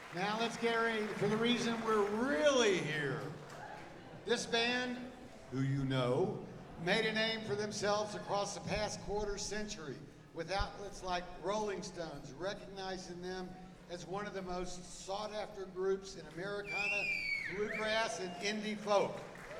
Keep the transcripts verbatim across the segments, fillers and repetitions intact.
Now let's get ready for the reason we're really here. This band, who you know, made a name for themselves across the past quarter century, with outlets like Rolling Stones recognizing them as one of the most sought-after groups in Americana, bluegrass, and indie folk.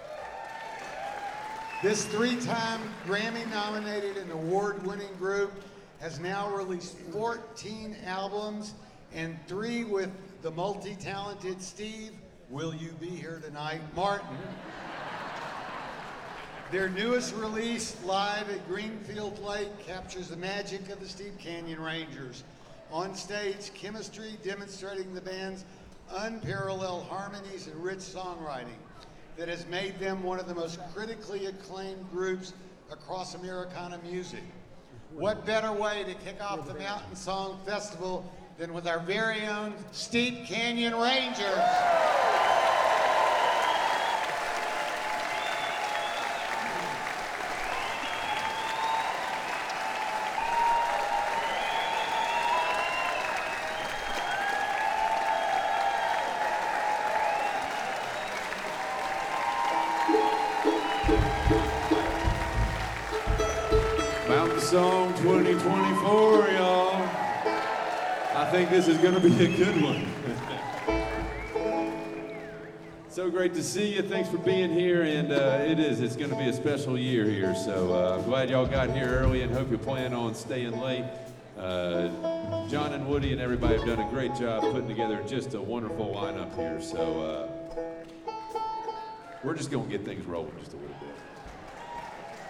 This three-time Grammy-nominated and award-winning group has now released fourteen albums and three with the multi-talented Steve, will you be here tonight, Martin. Their newest release, live at Greenfield Lake, captures the magic of the Steep Canyon Rangers. On stage, chemistry demonstrating the band's unparalleled harmonies and rich songwriting that has made them one of the most critically acclaimed groups across Americana music. What better way to kick off the Mountain Song Festival than with our very own Steep Canyon Rangers? Mountain Song twenty twenty-four, y'all. I think this is going to be a good one. So great to see you. Thanks for being here, and uh, it is. It's going to be a special year here, so uh, I'm glad y'all got here early and hope you plan on staying late. Uh, John and Woody and everybody have done a great job putting together just a wonderful lineup here, so uh, we're just going to get things rolling just a little.